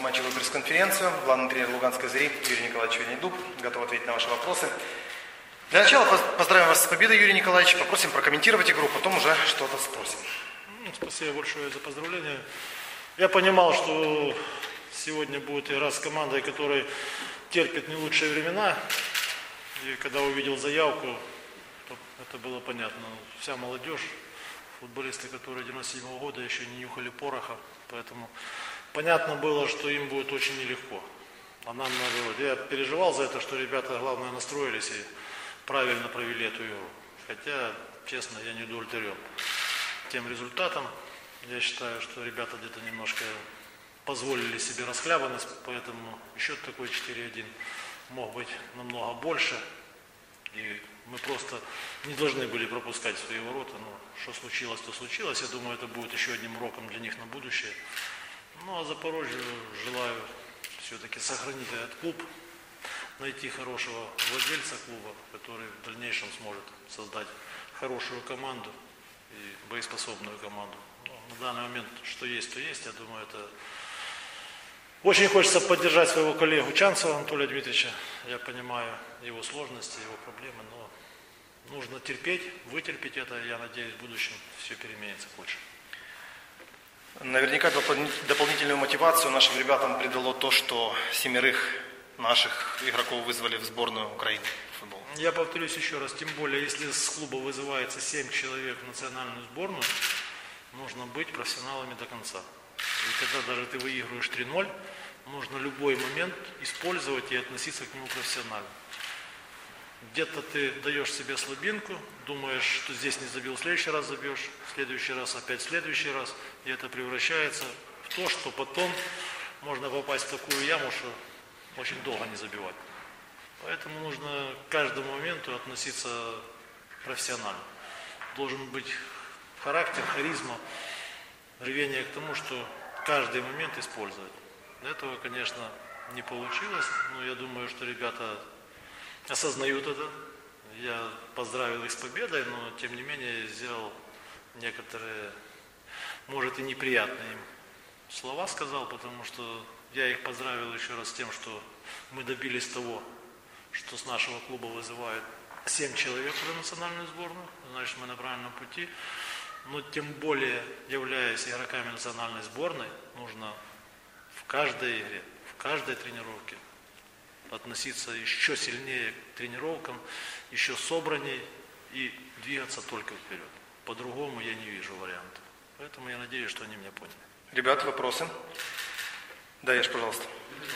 послематчевую пресс-конференцию. Главный тренер Луганской «Зари» Юрий Николаевич Вернейдуб готов ответить на ваши вопросы. Для начала поздравим вас с победой, Юрий Николаевич. Попросим прокомментировать игру, потом уже что-то спросим. Спасибо большое за поздравления. Я понимал, что сегодня будет игра с командой, которая терпит не лучшие времена. И когда увидел заявку, то это было понятно. Вся молодежь, футболисты, которые 97-го года еще не нюхали пороха. Поэтому понятно было, что им будет очень нелегко. А нам надо. Я переживал за это, что ребята, главное, настроились и правильно провели эту игру. Хотя, честно, я не удовлетворен тем результатом. Я считаю, что ребята где-то немножко позволили себе расхлябанность, поэтому счет такой 4-1 мог быть намного больше. И мы просто не должны были пропускать свои ворота. Но что случилось, то случилось. Я думаю, это будет еще одним уроком для них на будущее. Ну а Запорожью желаю все-таки сохранить этот клуб, найти хорошего владельца клуба, который в дальнейшем сможет создать хорошую команду и боеспособную команду. Но на данный момент, что есть, то есть. Я думаю, это очень хочется поддержать своего коллегу Чанцева Анатолия Дмитриевича. Я понимаю его сложности, его проблемы, но нужно терпеть, вытерпеть это. Я надеюсь, в будущем все переменится к лучшему. Наверняка дополнительную мотивацию нашим ребятам придало то, что 7 наших игроков вызвали в сборную Украины в футбол. Я повторюсь еще раз, тем более, если с клуба вызывается 7 человек в национальную сборную, нужно быть профессионалами до конца. И когда даже ты выигрываешь 3-0, нужно любой момент использовать и относиться к нему профессионально. Где-то ты даешь себе слабинку, думаешь, что здесь не забил, в следующий раз забьешь, в следующий раз опять в следующий раз. И это превращается в то, что потом можно попасть в такую яму, что очень долго не забивать. Поэтому нужно к каждому моменту относиться профессионально. Должен быть характер, харизма, рвение к тому, что каждый момент использовать. Этого, конечно, не получилось, но я думаю, что ребята осознают это. Я поздравил их с победой, но тем не менее сделал некоторые, может, и неприятные им слова сказал, потому что я их поздравил еще раз с тем, что мы добились того, что с нашего клуба вызывают 7 человек в национальную сборную, значит, мы на правильном пути. Но тем более, являясь игроками национальной сборной, нужно в каждой игре, в каждой тренировке относиться еще сильнее к тренировкам, еще собранней и двигаться только вперед. По-другому я не вижу варианта. Поэтому я надеюсь, что они меня поняли. Ребята, вопросы? Да, Еш, пожалуйста.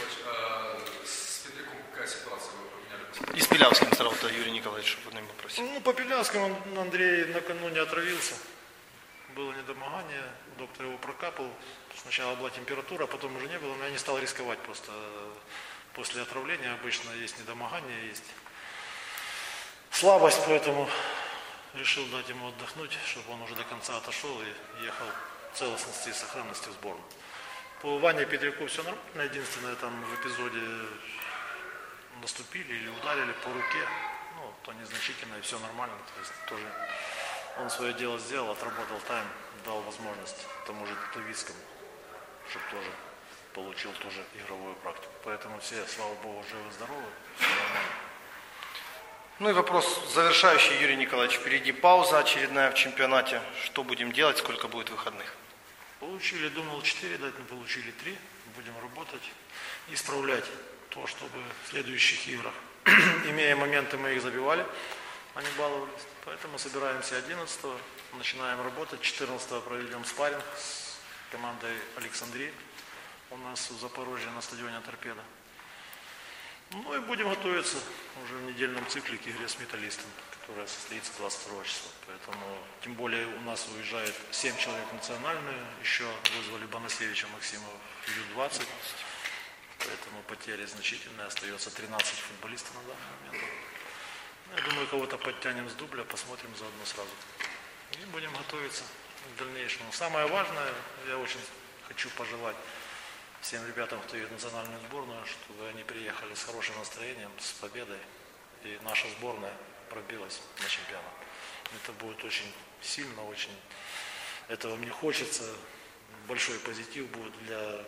С Петряком какая ситуация? Вы поменяли? И с Пилявским сразу, Юрий Николаевич, чтобы одним вопросе. Ну, по Пилявскому Андрей накануне отравился. Было недомогание, доктор его прокапал. Сначала была температура, а потом уже не было. Но я не стал рисковать просто. После отравления обычно есть недомогание, есть слабость, поэтому решил дать ему отдохнуть, чтобы он уже до конца отошел и ехал в целостности и сохранности в сборную. По Ване Петряку все нормально. Единственное, там в эпизоде наступили или ударили по руке. Ну, то незначительно и все нормально. То есть тоже он свое дело сделал, отработал тайм, дал возможность тому же Тутовицкому, чтобы тоже получил тоже игровую практику. Поэтому все, слава богу, живы-здоровы, все нормально. Ну и вопрос завершающий, Юрий Николаевич. Впереди пауза очередная в чемпионате. Что будем делать, сколько будет выходных? Получили, думал 4 дать, но получили 3. Будем работать, исправлять то, чтобы в следующих играх, имея моменты, мы их забивали, а не баловались. Поэтому собираемся 11-го, начинаем работать. 14-го проведем спарринг с командой Александрии. У нас в Запорожье на стадионе «Торпедо». Ну и будем готовиться уже в недельном цикле к игре с «Металлистом», которая состоится 22 числа. Поэтому, тем более, у нас уезжает 7 человек национальные, еще вызвали Бонасевича Максима в Ю-20. Поэтому потери значительные, остается 13 футболистов на данный момент. Я думаю, кого-то подтянем с дубля, посмотрим заодно сразу. И будем готовиться к дальнейшему. Самое важное, я очень хочу пожелать всем ребятам, кто едет в национальную сборную, чтобы они приехали с хорошим настроением, с победой, и наша сборная пробилась на чемпионат. Это будет очень сильно, очень этого мне хочется. Большой позитив будет для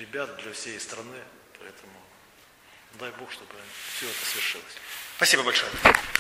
ребят, для всей страны. Поэтому дай Бог, чтобы все это свершилось. Спасибо большое.